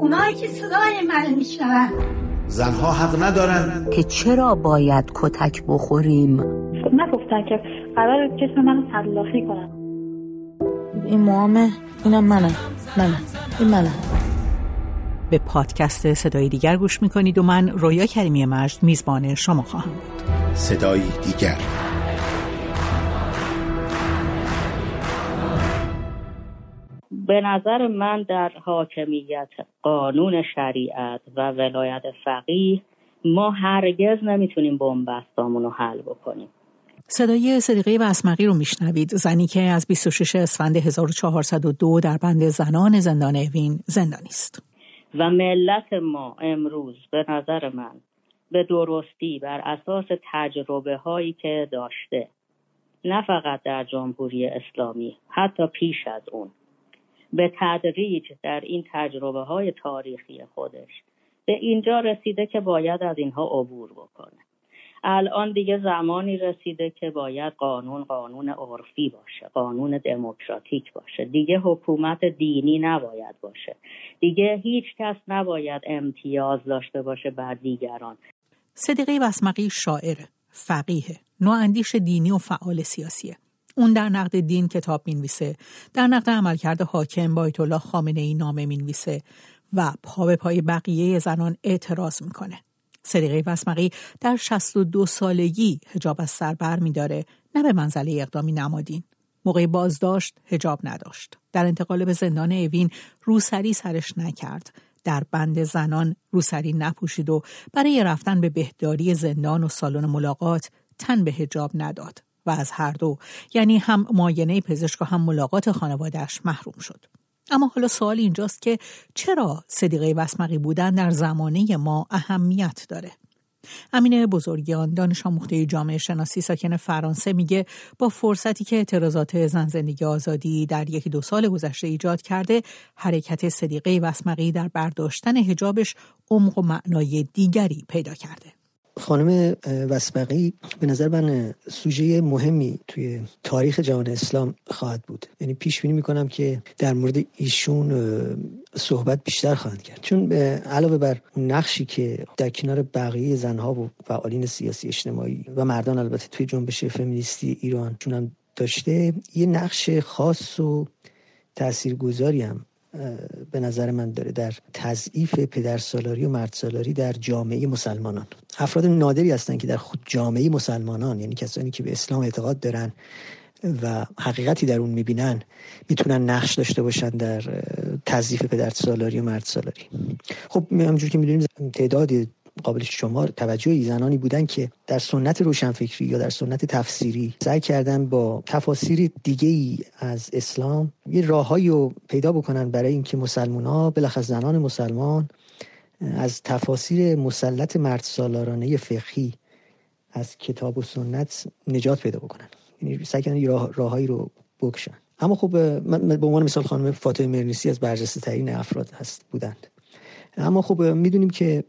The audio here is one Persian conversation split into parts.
اونایی که صدای من میشنون. زنها حق ندارن که چرا باید کتک بخوریم. نگفتن که قرار جسم منو تلافی کنن. این موامه، اینم منم. این منم. به پادکست صدای دیگر گوش میکنید و من رویا کریمی مجد میزبان شما خواهم بود. صدای دیگر. به نظر من در حاکمیت قانون شریعت و ولایت فقیه ما هرگز نمیتونیم بن‌بستامون رو حل بکنیم. صدای صدیقه وسمقی رو میشنوید، زنی که از 26 اسفند 1402 در بند زنان زندان اوین زندانی است. و ملت ما امروز به نظر من به درستی بر اساس تجربه هایی که داشته، نه فقط در جمهوری اسلامی، حتی پیش از اون، به تدریج در این تجربه های تاریخی خودش به اینجا رسیده که باید از اینها عبور بکنه. الان دیگه زمانی رسیده که باید قانون عرفی باشه، قانون دموکراتیک باشه، دیگه حکومت دینی نباید باشه، دیگه هیچ کس نباید امتیاز داشته باشه بر دیگران. صدیقه وسمقی شاعر، فقیه، نواندیش دینی و فعال سیاسیه. اون در نقد دین کتاب می‌نویسه، در نقد عملکرد حاکم با آیت الله خامنه‌ای نامه می‌نویسه و پا به پای بقیه زنان اعتراض می‌کنه. صدیقه وسمقی در 62 سالگی حجاب از سر بر می‌داره، نه به منزله اقدامی نمادین. موقع بازداشت حجاب نداشت. در انتقال به زندان اوین روسری سرش نکرد. در بند زنان روسری نپوشید و برای رفتن به بهداری زندان و سالن ملاقات تن به حجاب نداد و از هر دو، یعنی هم معاینه پزشک و هم ملاقات خانواده‌اش محروم شد. اما حالا سوال اینجاست که چرا صدیقه وسمقی بودن در زمانه ما اهمیت داره؟ امینه بزرگیان، دانش آموخته جامعه شناسی ساکن فرانسه، میگه با فرصتی که اعتراضات زن زندگی آزادی در 1-2 سال گذشته ایجاد کرده، حرکت صدیقه وسمقی در برداشتن حجابش عمق و معنای دیگری پیدا کرده. خانم وسمقی به نظر من سوژه مهمی توی تاریخ جهان اسلام خواهد بود. یعنی پیش بینی میکنم که در مورد ایشون صحبت بیشتر خواهند کرد، چون علاوه بر اون نقشی که در کنار بقیه زنها و فعالین سیاسی اجتماعی و مردان البته توی جنبش فمینیستی ایران چون هم داشته، یه نقش خاص و تاثیرگذاری هم به نظر من داره در تضعیف پدرسالاری و مردسالاری در جامعه مسلمانان. افراد نادری هستن که در خود جامعه مسلمانان، یعنی کسانی که به اسلام اعتقاد دارن و حقیقتی در اون میبینن، میتونن نقش داشته باشن در تضعیف پدرسالاری و مردسالاری. خب همونجور که میدونیم تعداد قابل شمار توجهی زنانی بودن که در سنت روشنفکری یا در سنت تفسیری سعی کردن با تفاسیر دیگه‌ای از اسلام یه راههایی رو پیدا بکنن برای اینکه مسلمان‌ها، بالاخص زنان مسلمان، از تفاسیر مسلط مردسالارانه فقهی از کتاب و سنت نجات پیدا بکنن، یعنی سعی کردن راههایی رو بکشن. اما خب من به عنوان مثال خانم فاطمه مرنیسی از برجسته‌ترین افراد بودند. اما خب میدونیم که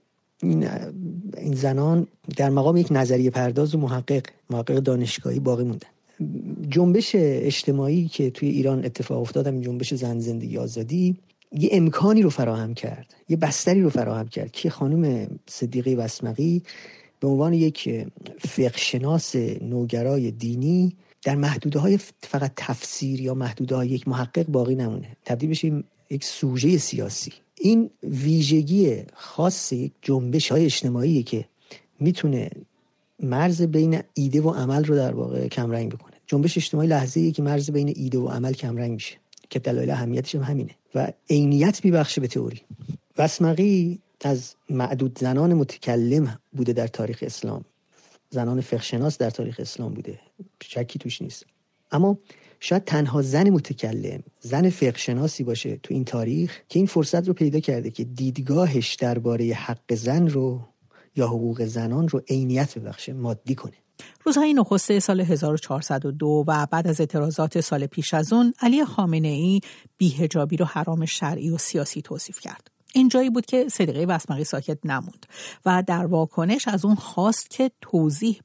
این زنان در مقام یک نظریه پرداز و محقق دانشگاهی باقی موندن. جنبش اجتماعی که توی ایران اتفاق افتاد، این جنبش زن زندگی آزادی، یه امکانی رو فراهم کرد، یه بستری رو فراهم کرد که خانم صدیقه وسمقی به عنوان یک فقه‌شناس نوگرای دینی در محدوده‌های فقط تفسیر یا محدوده‌های یک محقق باقی نمونه، تبدیل بشه یک سوژه سیاسی. این ویژگی خاص یک جنبش‌های اجتماعی که میتونه مرز بین ایده و عمل رو در واقع کمرنگ بکنه. جنبش اجتماعی لحظه‌ایه که مرز بین ایده و عمل کمرنگ میشه که دلایل اهمیتش هم همینه و عینیت میبخشه به تئوری. وسمقی از معدود زنان متکلم بوده در تاریخ اسلام، زنان فقه‌شناس در تاریخ اسلام بوده، شکی توش نیست. اما شاید تنها زن متکلم، زن فقه‌شناسی باشه تو این تاریخ که این فرصت رو پیدا کرده که دیدگاهش درباره حق زن رو یا حقوق زنان رو عینیت ببخشه، مادی کنه. روزهای نخست سال 1402 و بعد از اعتراضات سال پیش از اون، علی خامنه‌ای بی‌حجابی رو حرام شرعی و سیاسی توصیف کرد. این جایی بود که صدیقه وسمقی ساکت نموند و در واکنش از اون خواست که توضیح بده.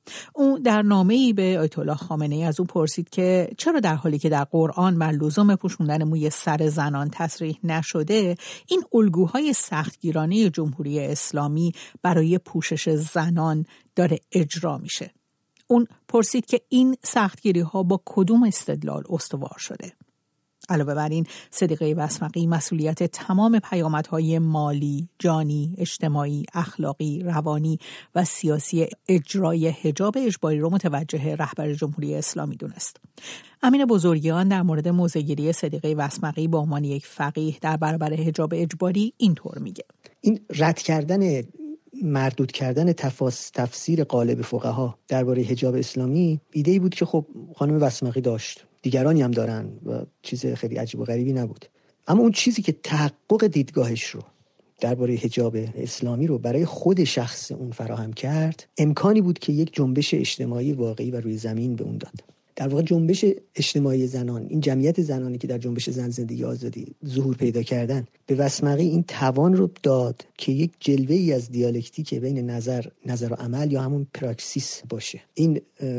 او در نامه‌ای به آیت الله خامنه‌ای از او پرسید که چرا در حالی که در قرآن بر لزوم پوشوندن موی سر زنان تصریح نشده، این الگوهای سختگیرانه جمهوری اسلامی برای پوشش زنان داره اجرا میشه. اون پرسید که این سختگیری‌ها با کدوم استدلال استوار شده. علاوه بر این، صدیقه وسمقی مسئولیت تمام پیامدهای مالی، جانی، اجتماعی، اخلاقی، روانی و سیاسی اجرای حجاب اجباری رو متوجه رهبر جمهوری اسلامی دونست. امین بزرگیان در مورد موضع‌گیری صدیقه وسمقی به عنوان یک فقیه در برابر حجاب اجباری اینطور میگه: این رد کردن، مردود کردن تفسیر غالب فقها درباره حجاب اسلامی ایده‌ای بود که خب خانم وسمقی داشت، دیگرانی هم دارن و چیز خیلی عجیب و غریبی نبود. اما اون چیزی که تحقق دیدگاهش رو درباره حجاب اسلامی رو برای خود شخص اون فراهم کرد، امکانی بود که یک جنبش اجتماعی واقعی و روی زمین به اون داد. در واقع جنبش اجتماعی زنان، این جمعیت زنانی که در جنبش زن زندگی آزادی ظهور پیدا کردن، به وسمقی این توان رو داد که یک جلوه‌ای از دیالکتیک بین نظر و عمل یا همون پراکسیس باشه. این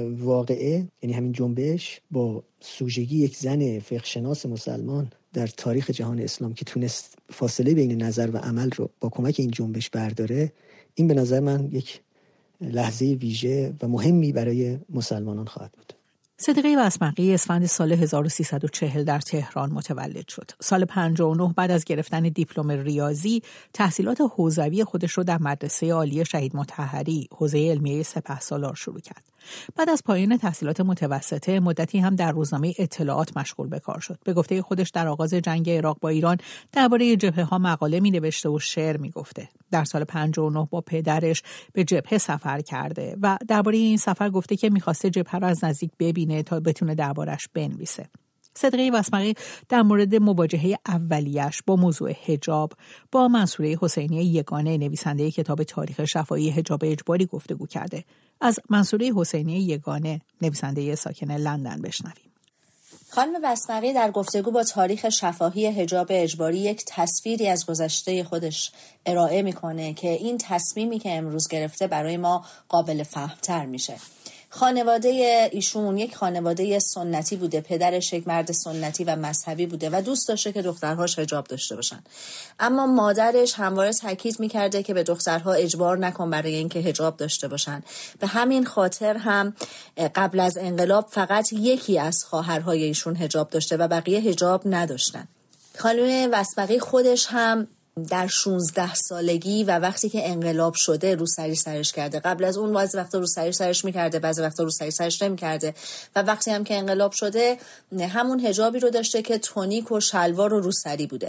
واقعه، یعنی همین جنبش، با سوژگی یک زن فقه‌شناس مسلمان در تاریخ جهان اسلام که تونست فاصله بین نظر و عمل رو با کمک این جنبش برداره، این به نظر من یک لحظه ویژه و مهمی برای مسلمانان خواهد بود. صدیقه وسمقی اسفند سال 1340 در تهران متولد شد. سال 59 بعد از گرفتن دیپلم ریاضی، تحصیلات حوزوی خودش رو در مدرسه عالی شهید مطهری، حوزه علمیه سپهسالار شروع کرد. بعد از پایان تحصیلات متوسطه، مدتی هم در روزنامه اطلاعات مشغول به کار شد. به گفته خودش در آغاز جنگ عراق با ایران درباره جبهه‌ها مقاله می‌نوشته و شعر می‌گفته. در سال 59 با پدرش به جبهه سفر کرده و درباره این سفر گفته که می‌خواسته جبهه را از نزدیک ببینه تا بتونه دربارش بنویسه. صدیقه وسمقی در مورد مواجهه اولیش با موضوع حجاب با منصوره حسینی یگانه، نویسنده کتاب تاریخ شفاهی حجاب اجباری، گفتگو کرده. از منصوره حسینی یگانه، نویسنده ساکن لندن، بشنویم. خانم وسمقی در گفتگو با تاریخ شفاهی حجاب اجباری یک تصویری از گذشته خودش ارائه میکنه که این تصمیمی که امروز گرفته برای ما قابل فهمتر میشه. خانواده ایشون یک خانواده سنتی بوده، پدرش یک مرد سنتی و مذهبی بوده و دوست داشته که دخترهاش حجاب داشته باشن. اما مادرش همواره تاکید میکرده که به دخترها اجبار نکن برای اینکه حجاب داشته باشن. به همین خاطر هم قبل از انقلاب فقط یکی از خواهرهای ایشون حجاب داشته و بقیه حجاب نداشتن. خانم وسمقی خودش هم در 16 سالگی و وقتی که انقلاب شده روسری سرش کرده. قبل از اون بعضی وقتا روسری سرش میکرده، بعضی وقتا روسری سرش نمیکرده و وقتی هم که انقلاب شده همون حجابی رو داشته که تونیک و شلوار و روسری بوده.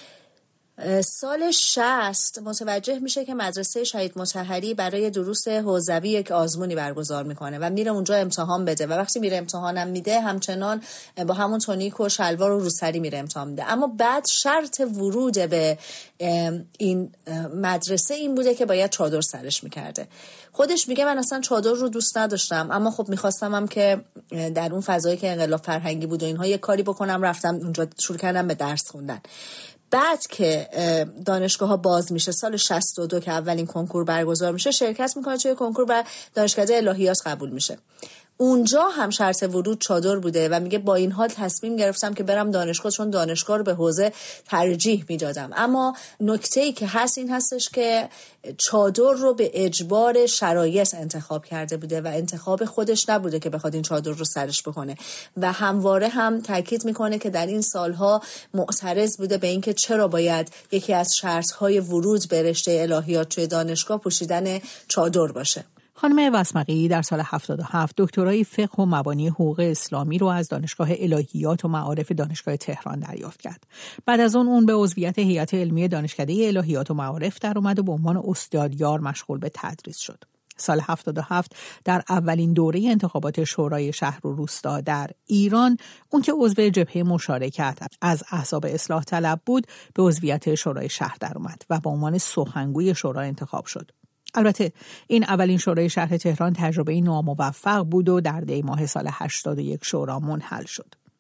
سال 60 متوجه میشه که مدرسه شهید مطهری برای دروس حوزوی یک آزمونی برگزار میکنه و میره اونجا امتحان بده و وقتی میره امتحانم میده همچنان با همون تونیک و شلوار و روسری میره امتحان میده. اما بعد شرط ورود به این مدرسه این بوده که باید چادر سرش میکرده. خودش میگه من اصلا چادر رو دوست نداشتم، اما خب میخواستم هم که در اون فضایی که انقلاب فرهنگی بود و اینها یک کاری بکنم، رفتم اونجا شروع کردم به درس خوندن. بعد که دانشگاه ها باز میشه سال 62 که اولین کنکور برگزار میشه، شرکت میکنه توی کنکور و دانشکده الهیات قبول میشه. اونجا هم شرط ورود چادر بوده و میگه با این حال تصمیم گرفتم که برم دانشگاه چون دانشگاه رو به حوزه ترجیح میدادم. اما نکته‌ای که هست این هستش که چادر رو به اجبار شرایط انتخاب کرده بوده و انتخاب خودش نبوده که بخواد این چادر رو سرش بکنه و همواره هم تاکید میکنه که در این سالها معترض بوده به اینکه چرا باید یکی از شرط‌های ورود به رشته الهیات توی دانشگاه پوشیدن چادر باشه. خانم وسمقی در سال 77 دکترای فقه و مبانی حقوق اسلامی رو از دانشگاه الهیات و معارف دانشگاه تهران دریافت کرد. بعد از اون به عضویت هیئت علمی دانشکده الهیات و معارف در اومد و به عنوان استادیار مشغول به تدریس شد. سال 77 در اولین دوره انتخابات شورای شهر و روستا در ایران، اون که عضو جبهه مشارکت از احزاب اصلاح طلب بود، به عضویت شورای شهر در اومد و به عنوان سخنگوی شورا انتخاب شد. البته این اولین شورای شهر تهران تجربه ناموفق بود و در دی ماه سال 81 شورا منحل شد.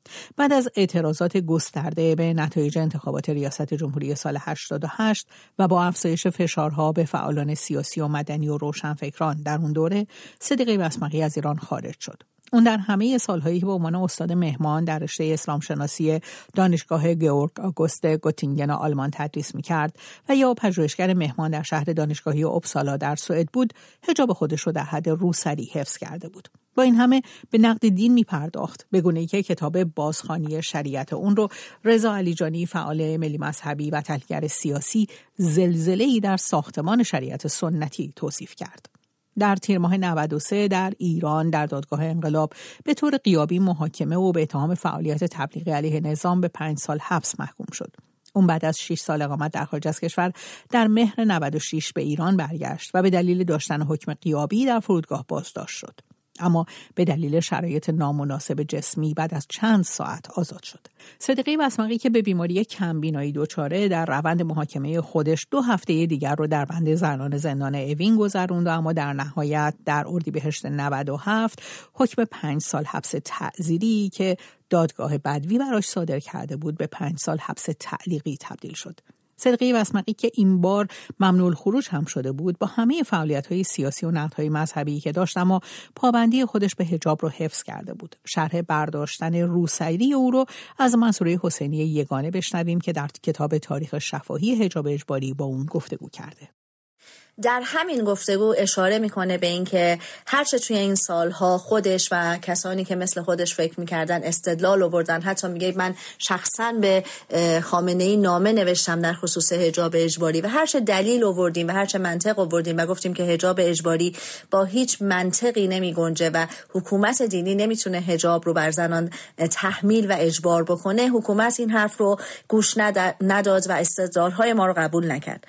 بعد از اعتراضات گسترده به نتایج انتخابات ریاست جمهوری سال 88 و با افزایش فشارها به فعالان سیاسی و مدنی و روشنفکران در اون دوره، صدیقه بسمقی از ایران خارج شد. اون در همه سالهایی که به عنوان استاد مهمان در رشته اسلام شناسی دانشگاه گئورگ آگوست گوتینگن آلمان تدریس می‌کرد و یا پژوهشگر مهمان در شهر دانشگاهی اوبسالا در سوئد بود، حجاب خودش رو در حد روسری حفظ کرده بود. با این همه به نقد دین می‌پرداخت، به گونه‌ای که کتاب بازخوانی شریعت اون رو رضا علیجانی، فعال ملی مذهبی و تحلیلگر سیاسی، زلزله‌ای در ساختمان شریعت سنتی توصیف کرد. در تیر ماه 93 در ایران در دادگاه انقلاب به طور غیابی محاکمه و به اتهام فعالیت تبلیغی علیه نظام به 5 سال حبس محکوم شد. اون بعد از 6 سال اقامت در خارج از کشور در مهر 96 به ایران برگشت و به دلیل داشتن حکم غیابی در فرودگاه بازداشت شد. اما به دلیل شرایط نامناسب جسمی بعد از چند ساعت آزاد شد. صدیقه بسمقی که به بیماری کمبینایی دچاره، در روند محاکمه خودش 2 هفته دیگر رو در بند زنان زندان اوین گذروند و اما در نهایت در اردیبهشت 97 حکم 5 سال حبس تعزیری که دادگاه بدوی براش صادر کرده بود به 5 سال حبس تعلیقی تبدیل شد. صدیقه بسمقی که این بار ممنوع الخروج هم شده بود، با همه فعالیت‌های سیاسی و نقدهای مذهبی که داشت، اما پابندی خودش به حجاب رو حفظ کرده بود. شرح برداشتن روسری او رو از منصوره حسینی یگانه بشنویم که در کتاب تاریخ شفاهی حجاب اجباری با اون گفتگو کرده. در همین گفتگو اشاره میکنه به این که هرچه توی این سالها خودش و کسانی که مثل خودش فکر میکردن استدلال آوردن، حتی میگه من شخصا به خامنه‌ای نامه نوشتم در خصوص حجاب اجباری و هرچه دلیل آوردیم و هرچه منطق آوردیم و گفتیم که حجاب اجباری با هیچ منطقی نمیگنجه و حکومت دینی نمیتونه حجاب رو بر زنان تحمیل و اجبار بکنه، حکومت این حرف رو گوش نداد و استدلال‌های ما رو قبول نکرد.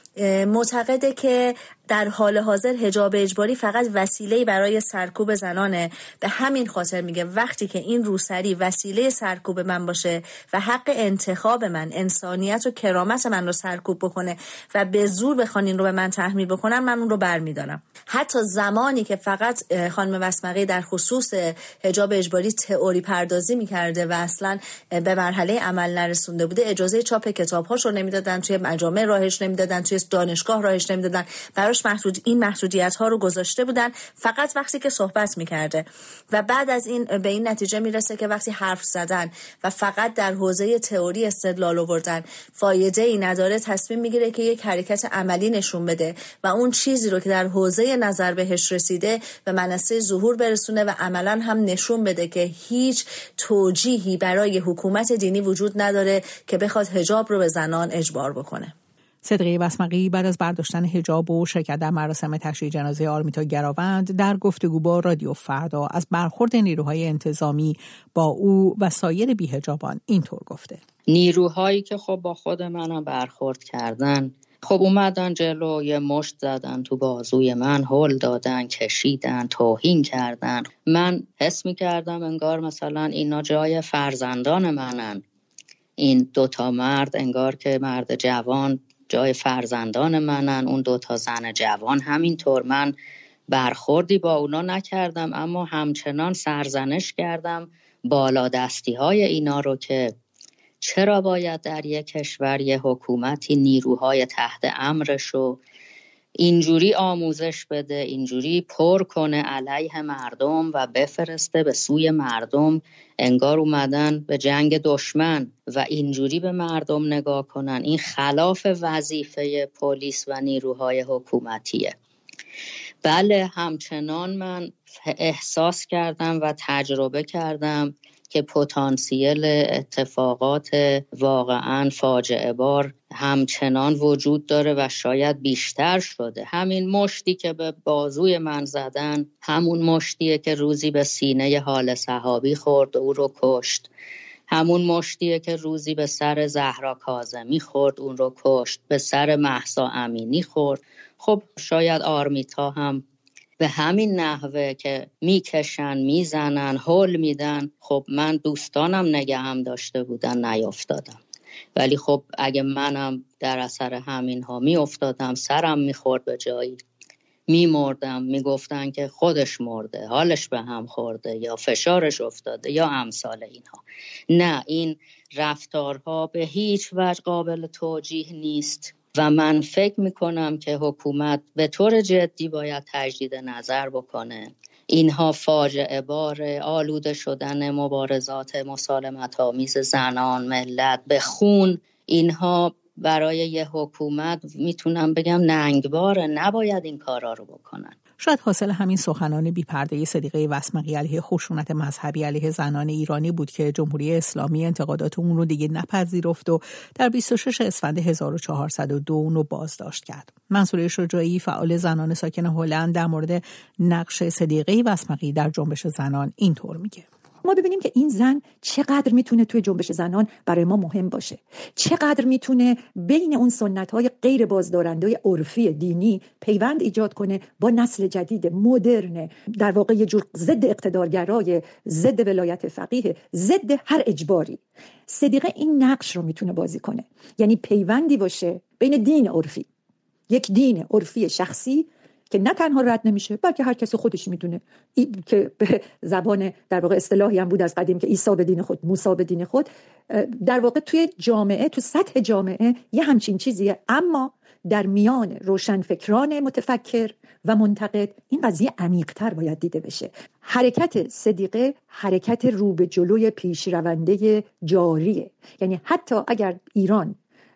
معتقده که در حال حاضر حجاب اجباری فقط وسیله برای سرکوب زنانه. به همین خاطر میگه وقتی که این روسری وسیله سرکوب من باشه و حق انتخاب من، انسانیت و کرامت من رو سرکوب بکنه و به زور بخوان این رو به من تحمیل بکنن، من اون رو برمیدارم. حتی زمانی که فقط خانم بسمقی در خصوص حجاب اجباری تئوری پردازی میکرده و اصلا به مرحله عمل نرسونده بوده، اجازه چاپ کتاب‌هاش رو نمیدادن، توی مجامع راهش نمیدادن، توی دانشگاه راهش نمیدادن، براش این محدودیت ها رو گذاشته بودن فقط وقتی که صحبت میکرده. و بعد از این به این نتیجه میرسه که وقتی حرف زدن و فقط در حوزه تئوری استدلال آوردن فایده ای نداره، تصمیم میگیره که یک حرکت عملی نشون بده و اون چیزی رو که در حوزه نظر بهش رسیده به منصه ظهور برسونه و عملا هم نشون بده که هیچ توجیهی برای حکومت دینی وجود نداره که بخواد حجاب رو به زنان اجبار بکنه. صدیقه بسمقی بعد از برداشتن حجاب و شرکت در مراسم تشییع جنازه آرمیتا گراوند در گفتگو با رادیو فردا از برخورد نیروهای انتظامی با او و سایر بی‌حجابان اینطور گفته: نیروهایی که خب با خود منم برخورد کردن، خب اومدن جلو، یه مشت زدن تو بازوی من، هل دادن، کشیدن، توهین کردن. من حس می‌کردم انگار مثلا اینا جای فرزندان منن. این 2 مرد انگار که مرد جوان جای فرزندان منن، اون 2 زن جوان همینطور. من برخوردی با اونا نکردم، اما همچنان سرزنش کردم بالادستی های اینا رو که چرا باید در یک کشور یه حکومتی نیروهای تحت امرشو اینجوری آموزش بده، اینجوری پر کنه علیه مردم و بفرسته به سوی مردم، انگار اومدن به جنگ دشمن و اینجوری به مردم نگاه کنن. این خلاف وظیفه پلیس و نیروهای حکومتیه. بله، همچنان من احساس کردم و تجربه کردم که پتانسیل اتفاقات واقعاً فاجعه بار همچنان وجود داره و شاید بیشتر شده. همین مشتی که به بازوی من زدن همون مشتیه که روزی به سینه حال صحابی خورد و او رو کشت. همون مشتیه که روزی به سر زهرا کاظمی خورد، اون رو کشت. به سر مهسا امینی خورد. خب شاید آرمیتا هم به همین نحوه که میکشن، میزنن، هول میدن. خب من دوستانم نگهم داشته بودن، نیافتادم. ولی خب اگه منم در اثر همین ها میافتادم، سرم میخورد به جایی، میمردم میگفتن که خودش مرده، حالش به هم خورده یا فشارش افتاده یا امثال اینها. نه، این رفتارها به هیچ وجه قابل توجیه نیست و من فکر میکنم که حکومت به طور جدی باید تجدید نظر بکنه. اینها فاجعه بار آلوده شدن مبارزات مسالمت آمیز زنان، ملت به خون، اینها برای یه حکومت میتونم بگم ننگباره، نباید این کارا رو بکنن. شاید حاصل همین سخنان بی‌پرده صدیقه وسمقی علیه خشونت مذهبی علیه زنان ایرانی بود که جمهوری اسلامی انتقادات اون رو دیگه نپذیرفت و در 26 اسفند 1402 اون رو بازداشت کرد. منصوره شجاعی فعال زنان ساکن هلند در مورد نقش صدیقه وسمقی در جنبش زنان اینطور میگه: ما ببینیم که این زن چقدر میتونه توی جنبش زنان برای ما مهم باشه، چقدر میتونه بین اون سنت‌های غیر بازدارنده عرفی دینی پیوند ایجاد کنه با نسل جدید مدرن، در واقع یه جور ضد اقتدارگرای، ضد ولایت فقیه، ضد هر اجباری. صدیقه این نقش رو میتونه بازی کنه، یعنی پیوندی باشه بین دین عرفی، یک دین عرفی شخصی که نه تنها رد نمیشه بلکه هر کسی خودش میدونه، که به زبان در واقع اصطلاحی هم بود از قدیم که عیسی به دین خود، موسی به دین خود، در واقع توی جامعه، تو سطح جامعه یه همچین چیزیه. اما در میان روشنفکران متفکر و منتقد این قضیه عمیق‌تر باید دیده بشه. حرکت صدیقه حرکت رو به جلوی پیشرونده جاریه، یعنی حتی اگر ایران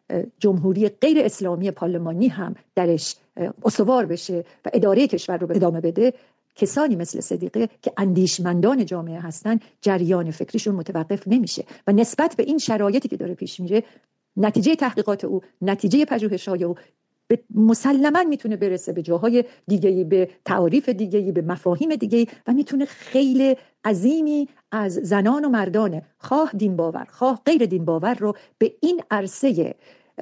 جمهوری غیر اسلامی پارلمانی هم درش استوار بشه و اداره کشور رو ادامه بده، کسانی مثل صدیقه که اندیشمندان جامعه هستن جریان فکریشون متوقف نمیشه و نسبت به این شرایطی که داره پیش میره، نتیجه تحقیقات او، نتیجه پژوهش‌های او مسلماً میتونه برسه به جاهای دیگه‌ای، به تعاریف دیگه‌ای، به مفاهیم دیگه‌ای و میتونه خیلی عظیمی از زنان و مردان خواه دین باور خواه غیر دین باور رو به این عرصه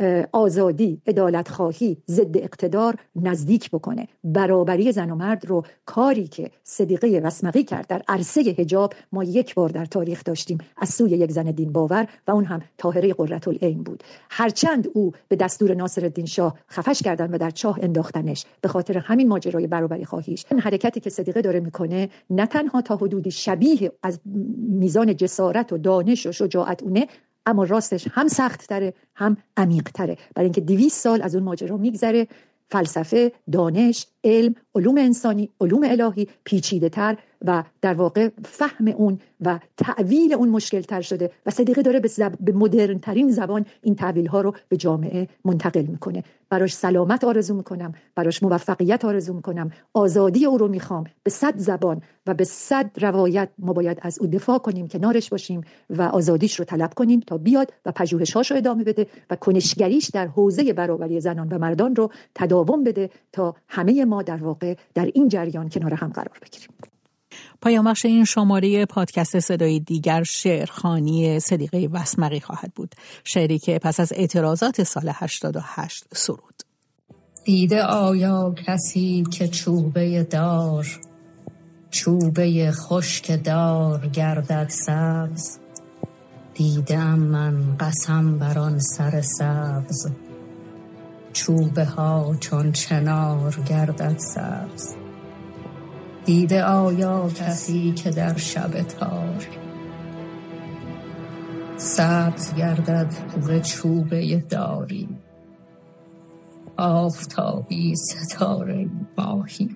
آزادی، عدالت خواهی، ضد اقتدار نزدیک بکنه. برابری زن و مرد رو، کاری که صدیقه وسمقی کرد در عرصه حجاب، ما یک بار در تاریخ داشتیم از سوی یک زن دین باور و اون هم طاهره قرةالعین بود. هرچند او به دستور ناصرالدین شاه خفش کردن و در چاه انداختنش به خاطر همین ماجرای برابری خواهیش، این حرکتی که صدیقه داره میکنه نه تنها تا حدودی شبیه از میزان جسارت و دانش و شجاعت اونه، اما راستش هم سخت تره هم عمیق تره، برای اینکه 200 سال از اون ماجرا میگذره. فلسفه، دانش، علم، علوم انسانی، علوم الهی پیچیده تر و در واقع فهم اون و تعویل اون مشکل تر شده و صدیقه داره به مدرن ترین زبان این تعویل ها رو به جامعه منتقل میکنه. براش سلامت آرزو میکنم، براش موفقیت آرزو میکنم، آزادی او رو میخوام. به 100 زبان و به 100 روایت ما باید از او دفاع کنیم، کنارش باشیم و آزادیش رو طلب کنیم تا بیاد و پژوهش‌هاش رو ادامه بده و کنشگریش در حوزه برابری زنان و مردان رو تداوم بده تا همه ما در واقع در این جریان کنار هم قرار بگیریم. پایان بخش این شماره پادکست صدای دیگر شعرخوانی صدیقه وسمقی خواهد بود. شعری که پس از اعتراضات سال 88 سرود. دیده آیا کسی که چوبه دار، چوبه خشک دار گردد سبز؟ دیدم من قسم بر آن سر سبز، چوبه ها چون چنار گردد سبز. دیده آیا کسی که در شب تار، سبز گردد ز چوبه داری، آفتابی ستاره ماهی؟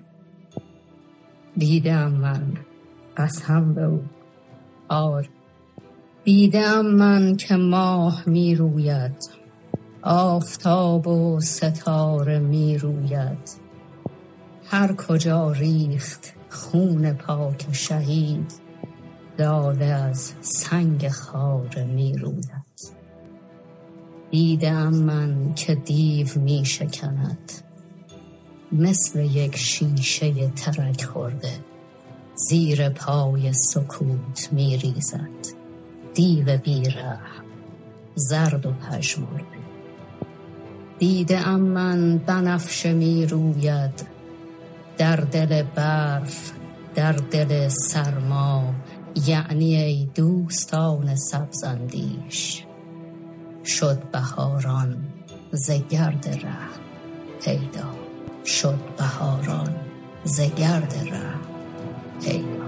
دیدم من قسم به او آری، دیدم من که ماه می روید، آفتاب و ستاره می روید. هر کجا ریخت خون پاک شهید، لاله از سنگ خاره می روید. دیدم من که دیو می شکند، مثل یک شیشه ترک خورده، زیر پای سکوت می ریزد. دیو بی‌رحم زرد و پژمرده. دیدم من بنفشه می روید، در دل برف، در دل سرما، یعنی ای دوستان سبزاندیش، شد بهاران ز گرد ره پیدا، شد بهاران ز گرد ره پیدا.